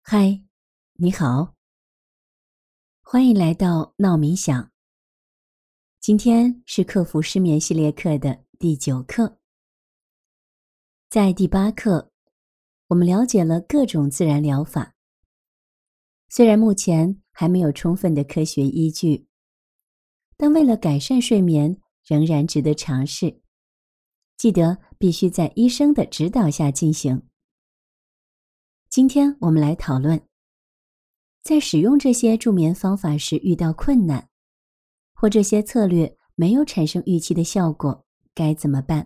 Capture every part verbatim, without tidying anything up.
嗨，你好，欢迎来到闹冥想。今天是克服失眠系列课的第九课。在第八课，我们了解了各种自然疗法。虽然目前还没有充分的科学依据，但为了改善睡眠，仍然值得尝试。记得必须在医生的指导下进行。今天我们来讨论，在使用这些助眠方法时遇到困难，或这些策略没有产生预期的效果，该怎么办？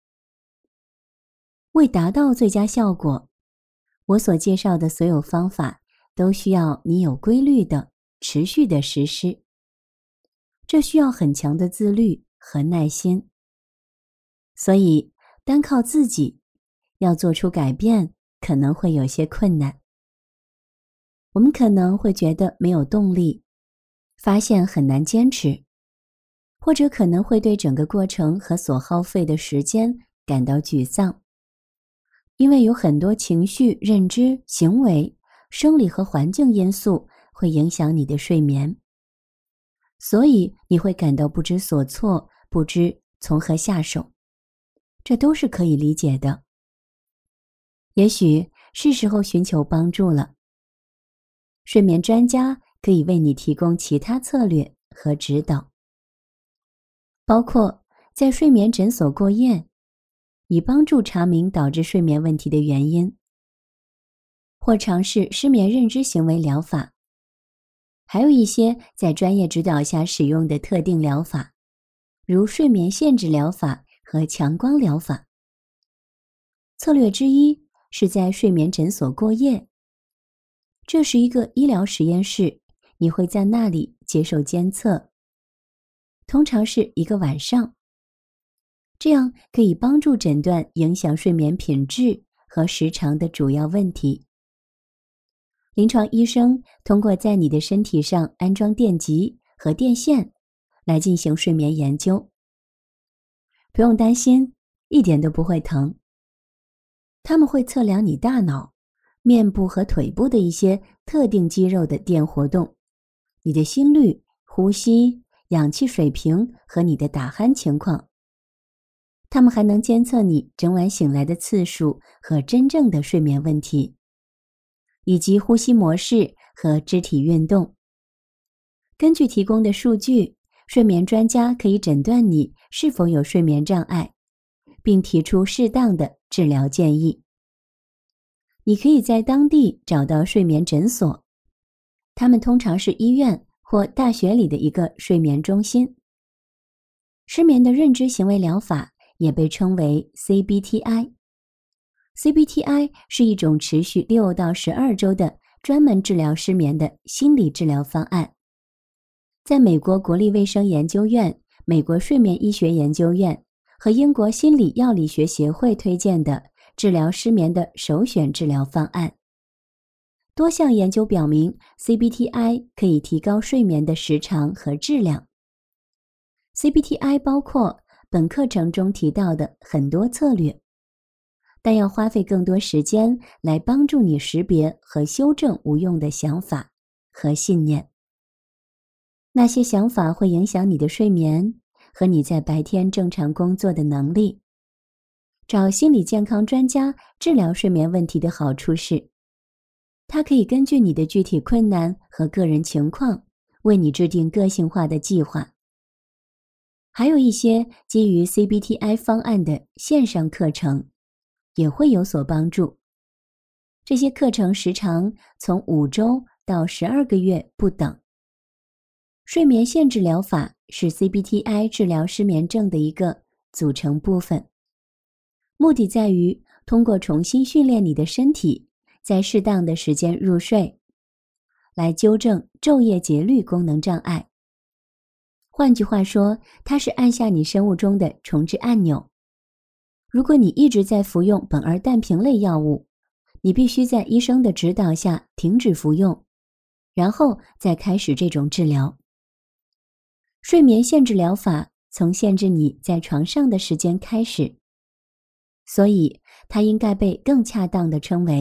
为达到最佳效果，我所介绍的所有方法都需要你有规律的、持续的实施。这需要很强的自律和耐心。所以，单靠自己要做出改变，可能会有些困难。我们可能会觉得没有动力，发现很难坚持，或者可能会对整个过程和所耗费的时间感到沮丧，因为有很多情绪、认知、行为、生理和环境因素会影响你的睡眠，所以你会感到不知所措，不知从何下手。这都是可以理解的。也许是时候寻求帮助了。睡眠专家可以为你提供其他策略和指导，包括在睡眠诊所过夜，以帮助查明导致睡眠问题的原因，或尝试失眠认知行为疗法，还有一些在专业指导下使用的特定疗法，如睡眠限制疗法和强光疗法。策略之一是在睡眠诊所过夜。这是一个医疗实验室，你会在那里接受监测，通常是一个晚上。这样可以帮助诊断影响睡眠品质和时长的主要问题。临床医生通过在你的身体上安装电极和电线来进行睡眠研究。不用担心，一点都不会疼。他们会测量你大脑、面部和腿部的一些特定肌肉的电活动，你的心率、呼吸、氧气水平和你的打鼾情况。他们还能监测你整晚醒来的次数和真正的睡眠问题，以及呼吸模式和肢体运动。根据提供的数据，睡眠专家可以诊断你是否有睡眠障碍，并提出适当的治疗建议。你可以在当地找到睡眠诊所，他们通常是医院或大学里的一个睡眠中心。失眠的认知行为疗法也被称为 C B T I。C B T I 是一种持续六到十二周的专门治疗失眠的心理治疗方案，在美国国立卫生研究院、美国睡眠医学研究院和英国心理药理学协会推荐的治疗失眠的首选治疗方案。多项研究表明 C B T I 可以提高睡眠的时长和质量。C B T I 包括本课程中提到的很多策略，但要花费更多时间来帮助你识别和修正无用的想法和信念。那些想法会影响你的睡眠和你在白天正常工作的能力。找心理健康专家治疗睡眠问题的好处是，他可以根据你的具体困难和个人情况，为你制定个性化的计划。还有一些基于 C B T I 方案的线上课程也会有所帮助。这些课程时长从五周到十二个月不等。睡眠限制疗法是 C B T I 治疗失眠症的一个组成部分。目的在于通过重新训练你的身体，在适当的时间入睡，来纠正昼夜节律功能障碍。换句话说，它是按下你生物钟的重置按钮。如果你一直在服用苯二氮平类药物，你必须在医生的指导下停止服用，然后再开始这种治疗。睡眠限制疗法从限制你在床上的时间开始，所以它应该被更恰当地称为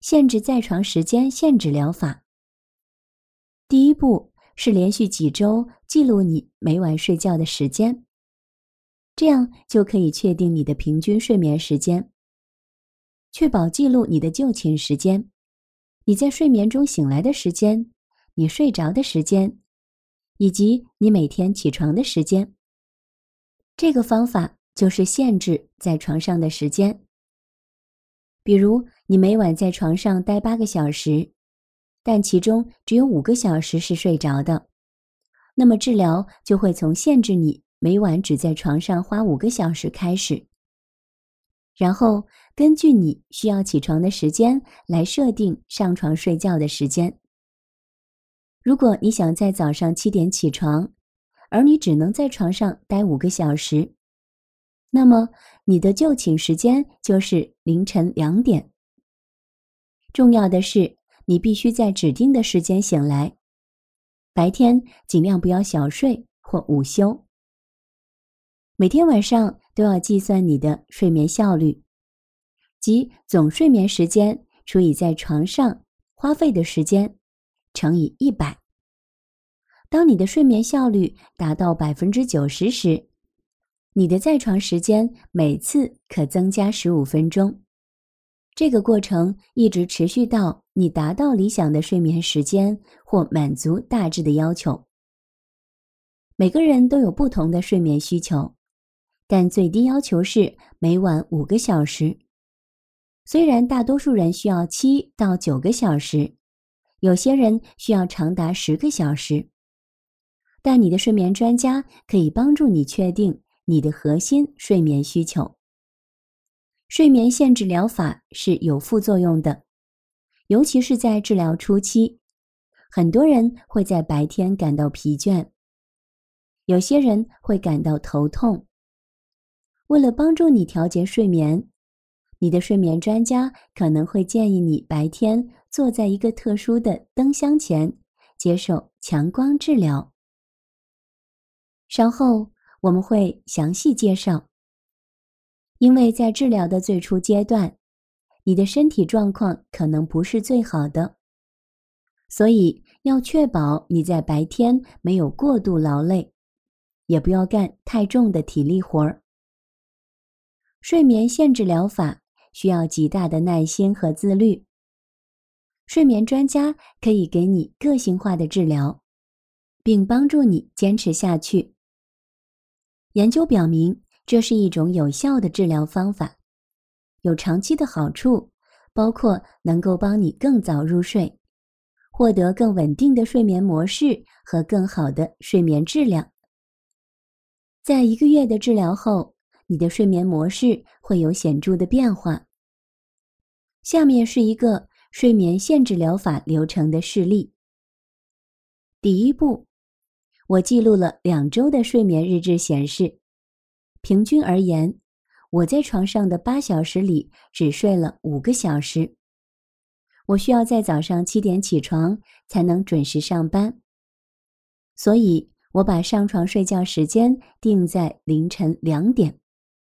限制在床时间限制疗法。第一步是连续几周记录你每晚睡觉的时间，这样就可以确定你的平均睡眠时间，确保记录你的就寝时间，你在睡眠中醒来的时间，你睡着的时间，以及你每天起床的时间。这个方法就是限制在床上的时间。比如你每晚在床上待八个小时，但其中只有五个小时是睡着的，那么治疗就会从限制你每晚只在床上花五个小时开始，然后根据你需要起床的时间来设定上床睡觉的时间。如果你想在早上七点起床，而你只能在床上待五个小时，那么你的就寝时间就是凌晨两点。重要的是，你必须在指定的时间醒来，白天尽量不要小睡或午休。每天晚上都要计算你的睡眠效率，即总睡眠时间除以在床上花费的时间乘以一百。当你的睡眠效率达到百分之九十时，你的在床时间每次可增加十五分钟。这个过程一直持续到你达到理想的睡眠时间或满足大致的要求。每个人都有不同的睡眠需求，但最低要求是每晚五个小时。虽然大多数人需要七到九个小时，有些人需要长达十个小时，但你的睡眠专家可以帮助你确定你的核心睡眠需求。睡眠限制疗法是有副作用的，尤其是在治疗初期，很多人会在白天感到疲倦，有些人会感到头痛。为了帮助你调节睡眠，你的睡眠专家可能会建议你白天坐在一个特殊的灯箱前，接受强光治疗。稍后我们会详细介绍。因为在治疗的最初阶段，你的身体状况可能不是最好的，所以要确保你在白天没有过度劳累，也不要干太重的体力活儿。睡眠限制疗法需要极大的耐心和自律。睡眠专家可以给你个性化的治疗，并帮助你坚持下去。研究表明，这是一种有效的治疗方法，有长期的好处，包括能够帮你更早入睡，获得更稳定的睡眠模式和更好的睡眠质量。在一个月的治疗后，你的睡眠模式会有显著的变化。下面是一个睡眠限制疗法流程的示例。第一步，我记录了两周的睡眠日志，显示，平均而言，我在床上的八小时里只睡了五个小时。我需要在早上七点起床才能准时上班，所以我把上床睡觉时间定在凌晨两点。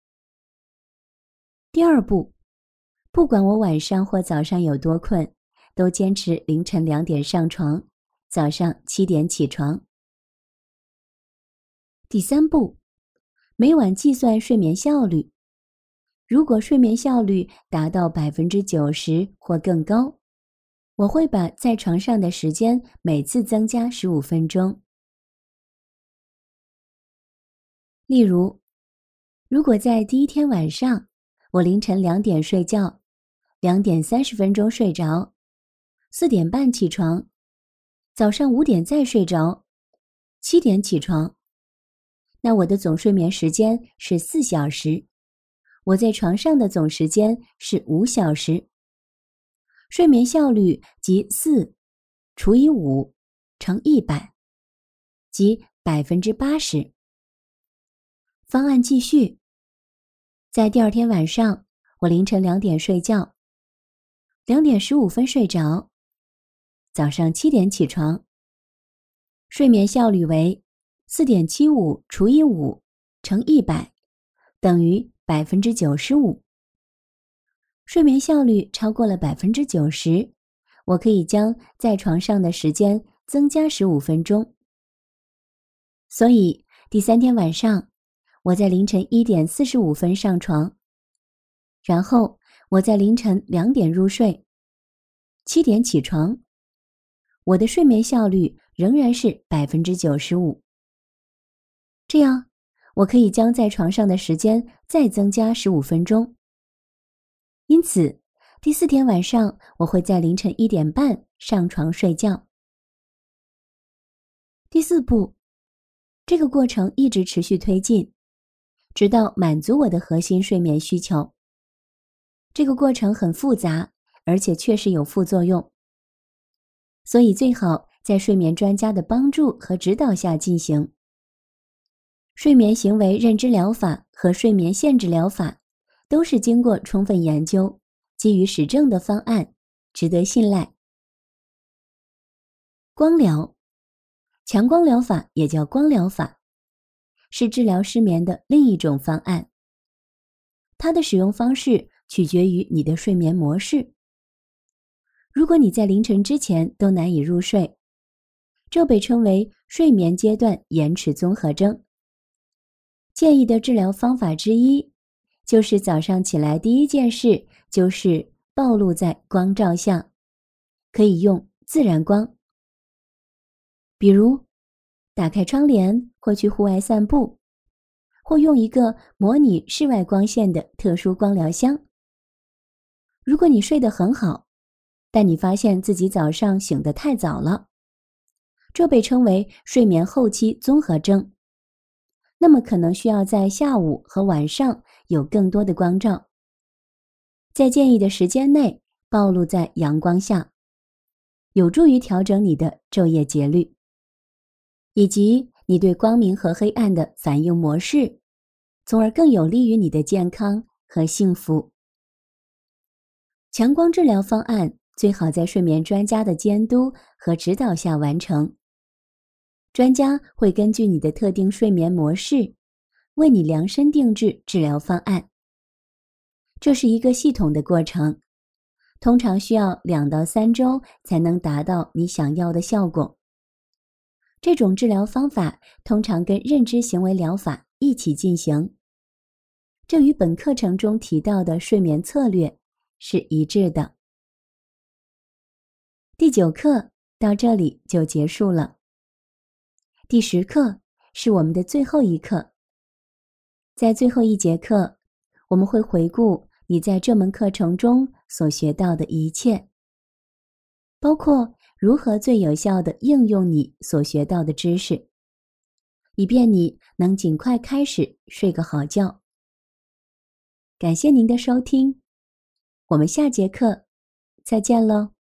第二步，不管我晚上或早上有多困，都坚持凌晨两点上床，早上七点起床。第三步，每晚计算睡眠效率。如果睡眠效率达到百分之九十或更高，我会把在床上的时间每次增加十五分钟。例如，如果在第一天晚上，我凌晨两点睡觉，两点三十分钟睡着，四点半起床，早上五点再睡着，七点起床，那我的总睡眠时间是四小时，我在床上的总时间是五小时。睡眠效率即四除以五乘一百，即百分之八十。方案继续。在第二天晚上，我凌晨两点睡觉，两点十五分睡着，早上七点起床。睡眠效率为四点七五除以五乘一百，等于百分之九十五。 睡眠效率超过了 百分之九十， 我可以将在床上的时间增加十五分钟。所以第三天晚上，我在凌晨一点四十五分上床，然后我在凌晨两点入睡，七点起床，我的睡眠效率仍然是 百分之九十五。 这样我可以将在床上的时间再增加十五分钟。因此第四天晚上我会在凌晨一点半上床睡觉。第四步，这个过程一直持续推进，直到满足我的核心睡眠需求。这个过程很复杂，而且确实有副作用，所以最好在睡眠专家的帮助和指导下进行。睡眠行为认知疗法和睡眠限制疗法都是经过充分研究，基于实证的方案，值得信赖。光疗，强光疗法也叫光疗法，是治疗失眠的另一种方案。它的使用方式取决于你的睡眠模式。如果你在凌晨之前都难以入睡，这被称为睡眠阶段延迟综合征。建议的治疗方法之一，就是早上起来第一件事就是暴露在光照下，可以用自然光，比如打开窗帘或去户外散步，或用一个模拟室外光线的特殊光疗箱。如果你睡得很好，但你发现自己早上醒得太早了，这被称为睡眠后期综合征。那么可能需要在下午和晚上有更多的光照，在建议的时间内暴露在阳光下，有助于调整你的昼夜节律，以及你对光明和黑暗的反应模式，从而更有利于你的健康和幸福。强光治疗方案最好在睡眠专家的监督和指导下完成。专家会根据你的特定睡眠模式，为你量身定制治疗方案。这是一个系统的过程，通常需要两到三周才能达到你想要的效果。这种治疗方法通常跟认知行为疗法一起进行，这与本课程中提到的睡眠策略是一致的。第九课到这里就结束了。第十课是我们的最后一课。在最后一节课，我们会回顾你在这门课程中所学到的一切，包括如何最有效地应用你所学到的知识，以便你能尽快开始睡个好觉。感谢您的收听，我们下节课再见喽。